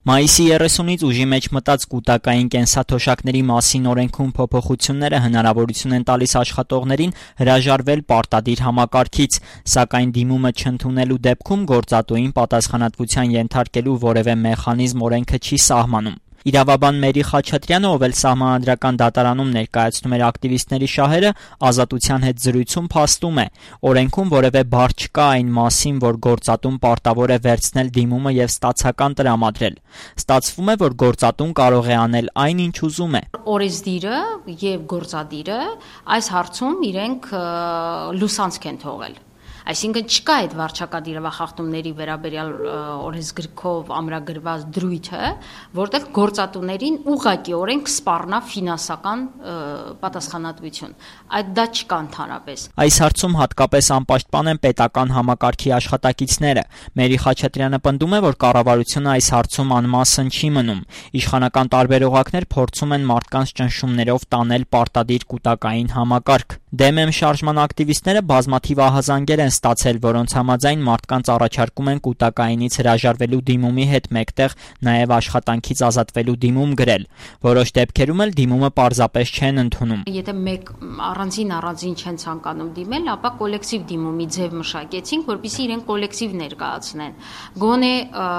Մայիսի 30-ից ուժի մեջ մտած կուտակային կենսաթոշակների մասին օրենքում փոփոխությունները հնարավորություն են տալիս աշխատողներին հրաժարվել պարտադիր համակարգից, սակայն դիմումը չընդունելու դեպքում գործատուին պատասխանատվության ենթարկելու որևէ մեխանիզմ օրենքը չի սահմանում։ Իրավաբան Մերի Խաչատրյանը, ով էլ Սահմանադրական դատարանում ներկայացնում էր ակտիվիստների շահերը, Ազատության հետ զրույցում փաստում է. օրենքում որևէ բառ չկա այն մասին, որ գործատուն պարտավոր է վերցնել դիմումը եւ ստացական տրամադրել։ Ստացվում է, որ գործատուն կարող է անել այն, ինչ ուզում է։ Օրենսդիրը եւ գործադիրը այս հարցում իրենք լուսանցք են թողել։ Այսինքն չկա այդ վարչակարգի վերաբերյալ օրենսգրքով ամրագրված դրույթը, որտեղ գործատուներին ուղղակիորեն կսպառնա ֆինանսական պատասխանատվություն։ Այդ դա չկա ընդհանրապես։ Այս հարցում հատկապես անպաշտպան են պետական համակարգի աշխատակիցները։ Մերի Խաչատրյանը պնդում է, որ կառավարությունը այս հարցում անմասն չի մնում։ Իշխանական տարբեր օղակներ փորձում են մարդկանց ճնշումներով տանել պարտադիր կուտակային համակարգ։ Դեմ եմ շարժման ակտիվիստները բազմաթիվ ահազանգեր են ստացել, որոնց համաձայն մարդկանց առաջարկում են կուտակայինից հրաժարվելու դիմումի հետ մեկտեղ նաև աշխատանքից ազատվելու դիմում գրել։ Որոշ դեպքերում էլ դիմումը պարզապես չեն ընդունում։ Եթե մեկ առանձին չեն ցանկանում դիմել, ապա կոլեկտիվ դիմումի ձև մշակեցինք, որպեսզի իրենք կոլեկտիվ ներկայացնեն։ Գոնե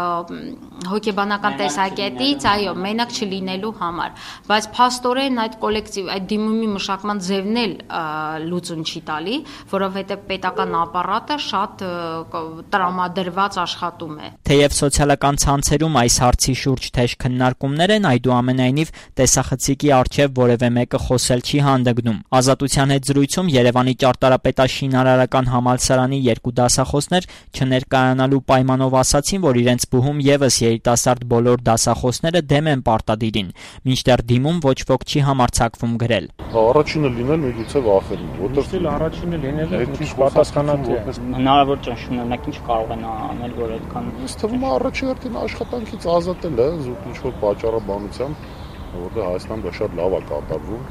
հոգեբանական տեսակետից, այո, մենակ չլինելու համար, բայց փաստորեն այդ կոլեկտիվ, այդ դիմումի մշակման ձևն էլ լուծում չի տալի, որովհետև պետական ապարատը շատ տրամադրված աշխատում է։ Թեև սոցիալական ցանցերում այս հարցի շուրջ թեժ քննարկումներ են, այդուամենայնիվ տեսախցիկի առջև որևէ մեկը խոսել չի հանդգնում։ Ազատության հետ զրույցում Երևանի ճարտարապետաշինարարական համալսարանի 2 դասախոսներ չներկայանալու պայմանով ասացին, որ իրենց բուհում եւս երիտասարդ բոլոր դասախոսները դեմ են պարտադիրին, մինչդեռ դիմում ոչ ոք չի համարձակվում գրել։ Առաջինը լինել միգուցե վախենում, որտեղ առաջինը լինելը պատասխանատու է։ Հնարավոր ճնշումն ինչ կարող են անել, որ այդքան։ Ինձ թվում է առաջի հերթին աշխատանքից ազատել է զուտ ինչ-որ պատճառաբանությամբ, որտեղ Հայաստանում դա շատ լավ է կատարվում,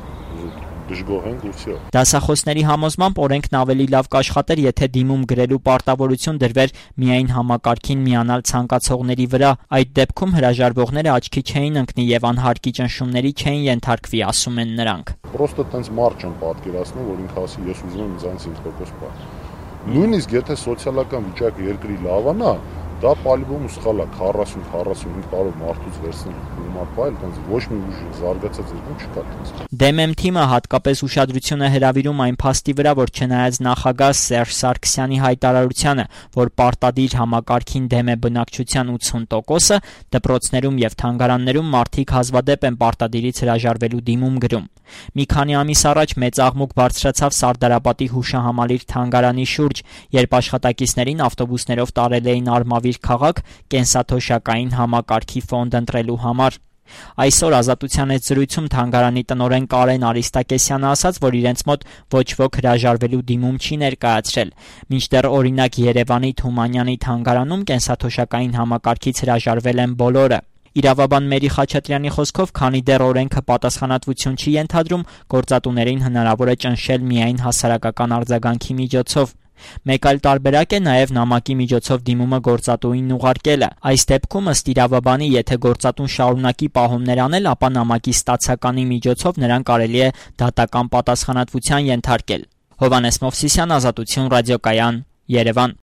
դժգոհ ենք ու վсё։ Դասախոսների համոզմամբ օրենքն ավելի լավ կաշխատեր, եթե դիմում գրելու պարտավորություն դրվեր միայն համակարգին միանալ ցանկացողների վրա։ Այդ դեպքում հրաժարվողները աչքի չէին ընկնի եւ անհարկի ճնշումների չէին ենթարկվի, ասում են նրանք։ Պրոստը տենց մարդ չեն պատկերացնում, որ ինքը ասի ես ուզում եմ ինձանից 5% պահ։ Նույնիսկ եթե սոցիալական վիճակը երկրի լավանա, դա պալիբոմ սխալ է 40-45 տարով մարդուց վերցնել ումապայել, տենց ոչ մի ուժ զարգացած երկում չկա տենց։ Դեմ եմ թիմը հատկապես ուշադրություն է հրավիրում այն փաստի վրա, որ չնայած նախագահ Սերժ Սարգսյանի հայտարարությանը, որ պարտադիր համակարգին դեմ է բնակչության 80%-ը, դպրոցներում եւ թանգարաններում մարդիկ հազվադեպ են պարտադիրից հրաժարվելու դիմում գրում։ Մի քանի ամիս առաջ մեծ աղմուկ բարձրացավ Սարդարապատի հուշահամալիր թանգարանի շուրջ, երբ աշխատակիցներին ավտոբուսներով տարել էին Արմավիր քաղաք կենսաթոշակային համակարգի ֆոնդ ընտրելու համար։ Այսօր Ազատության հետ զրույցում թանգարանի տնօրեն Կարեն Արիստակեսյանը ասաց, որ իրենց մոտ ոչ ոք հրաժարվելու դիմում չի ներկայացրել, մինչդեռ օրինակ Երևանի Թումանյանի թանգարանում կենսաթոշակային համակարգից հրաժարվել են բոլորը։ Իրավաբան Մերի Խաչատրյանի խոսքով, քանի դեռ օրենքը պատասխանատվություն չի ենթադրում, գործատուներին հնարավոր է ճնշել միայն հասարակական արձագանքի միջոցով։ Մեկ այլ տարբերակ է նաև նամակի միջոցով դիմումը գործատուին ուղարկելը։ Այս դեպքում ըստ իրավաբանի, եթե գործատուն շարունակի պահումներ անել, ապա նամակի ստացականի միջոցով նրան կարելի է դատական պատասխանատվության ենթարկել։ Հովհաննես Մովսիսյան, Ազատություն ռադիոկայան, Երևան։